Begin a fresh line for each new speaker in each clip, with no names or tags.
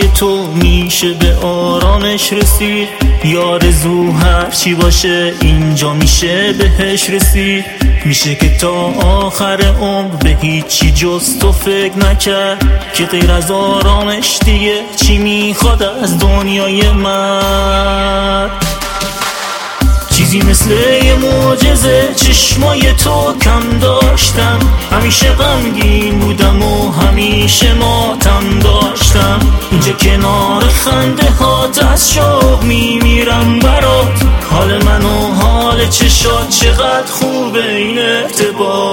تو میشه به آرامش رسید. یارزو هرچی باشه اینجا میشه بهش رسید. میشه که تا آخر عمر به هیچی جز تو فکر نکرد که غیر از آرامش دیگه چی میخواد از دنیای من. چیزی مثل یه معجزه چشمای تو کم داشتم. همیشه غمگین بودم و همیشه ماتم داشتم. اینجا کنار خنده هات از شوق میمیرم برات. حال من و حال چشات چقدر خوبه این ارتباط.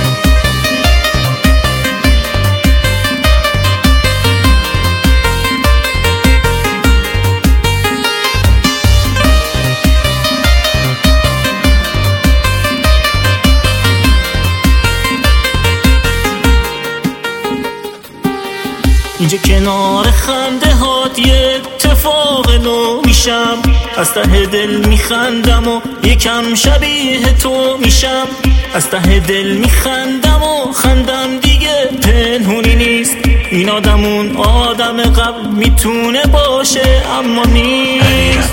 اینجا کنار خنده هات یه اتفاق نو میشم. از ته دل میخندم و یکم شبیه تو میشم. از ته دل میخندم و خندم دیگه پنهونی نیست. این آدم اون آدم قبل میتونه باشه اما نیست.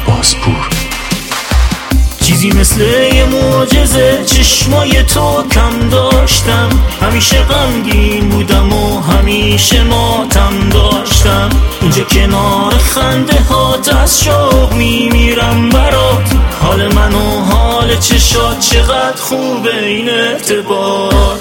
چیزی مثل یه معجزه چشمای تو کم داشتم. همیشه غمگین بودم و همیشه ماتم داشتم. اینجا کنار خنده هات از شوق میمیرم برات. حال من و حال چشات چقدر خوبه این ارتباط.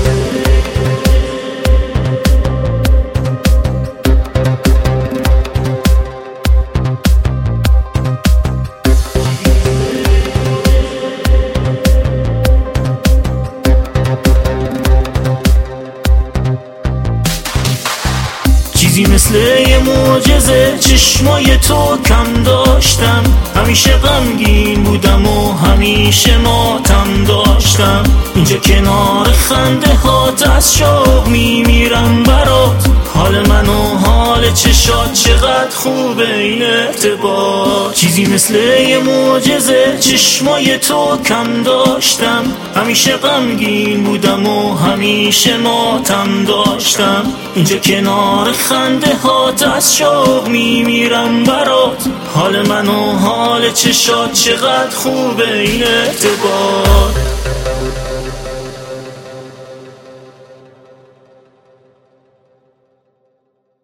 چیزی مثل یه معجزه چشمای تو کم داشتم. همیشه غمگین بودم و همیشه ماتم داشتم. اینجا کنار خنده هات از شوق میمیرم برات. حال من و حال چشات چقدر خوبه این ارتباط. چیزی مثل یه معجزه چشمای تو کم داشتم. همیشه غمگین بودم و همیشه ماتم داشتم. اینجا کنار خنده هات از شوق میمیرم برات. حال من و حال چشات چقدر خوبه این ارتباط.